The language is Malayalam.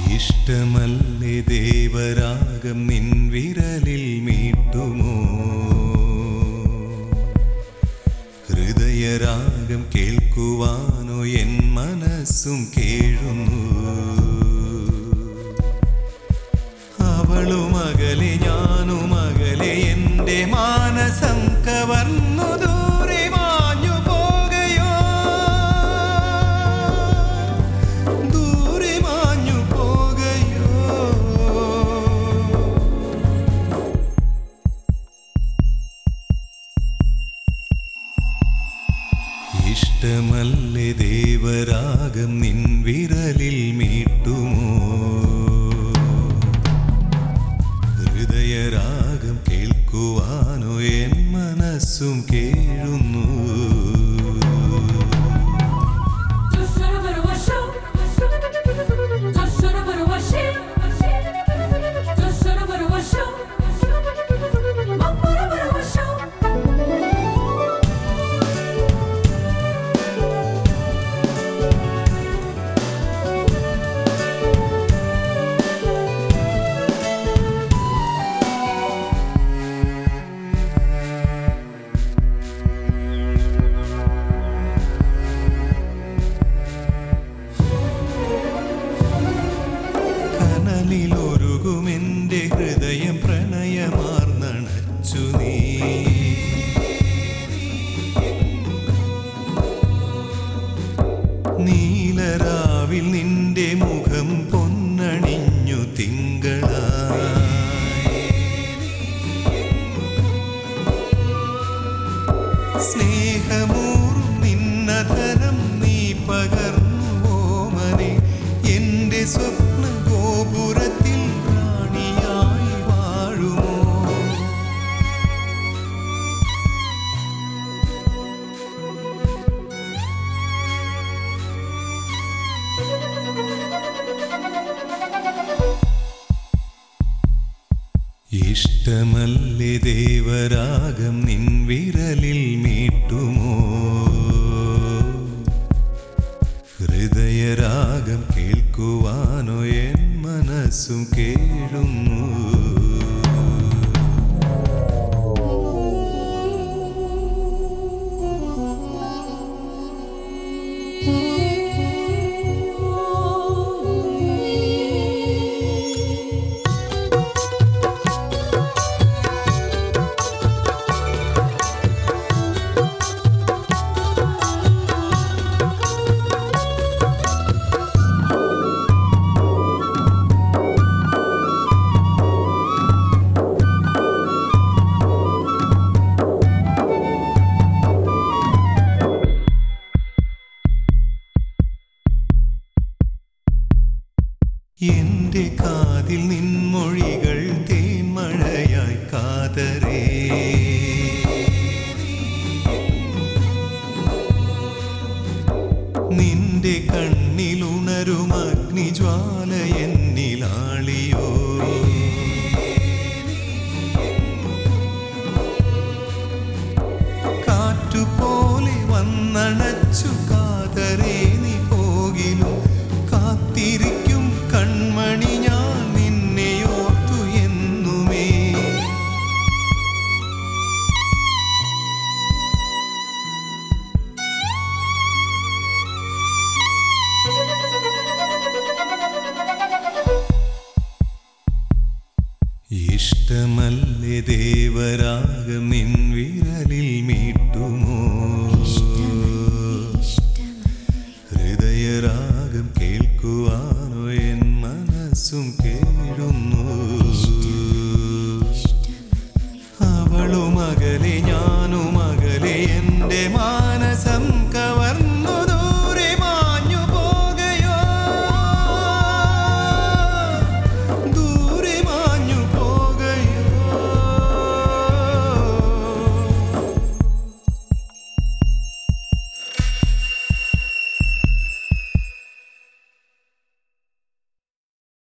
ഇഷ്ടമല്ലേ ദേവരാഗം നിൻ വിരലിൽ മീട്ടുമോ? ഹൃദയരാഗം കേൾക്കുവാനോ എൻ മനസ്സും കേഴുന്നു. അവളും അകലെ ഞാനും അകലെ എൻ്റെ മാനസം കവർന്നു ദൂരെ മാഞ്ഞു പോകയോ, ദൂരെ മാഞ്ഞു പോകയോ. ഇഷ്ടമല്ലേ ദേവരാഗം നിൻ വിരലിൽ മീട്ടുമോ? ഹൃദയരാഗം കേൾക്കുവാനോ എൻ മനസ്സും കേഴുന്നു. കനലിലൊരുകുമെൻ്റെ ഹൃദയം പ്രണയമാർന്നണച്ചു നീ. നീലരാവിൽ നിന്റെ മുഖം പൊന്നണിഞ്ഞു തിങ്കളായി. സ്നേഹമൂറും നിന്നധരം നീ പകർന്നു ഓമനെ എൻ്റെ സ്വപ്ന ഗോപുരത്തിൽ റാണിയായി വാഴുമോ? ഇഷ്ടമല്ലേ ദേവരാഗം നിൻ വിരലിൽ മീട്ടുമോ? ഹൃദയരാഗം കേൾക്കുവാനോ എൻ മനസ്സും കേഴുന്നു. എന്റെ കാതിൽ നിൻമൊഴികൾ തേൻമഴയായി കാതരേ. നിന്റെ കണ്ണിലുണരും അഗ്നിജ്വാല എന്നിലാളിയോ. കാറ്റുപോലെ വന്നണച്ചു കാതരേ നീ പോകിലും കാത്തിരിക്കും കൺമണി ഞാൻ നിന്നെയോർത്തു എന്നുമേ. ഇഷ്ടമല്ലേ ദേവരാഗം നിൻ വിരലിൽ മീട്ടുമോ? ഹൃദയരാഗം കേൾക്കുവാനോ എൻ മനസ്സും കേഴുന്നു. അവളും അകലെ ഞാനും അകലെ എൻ്റെ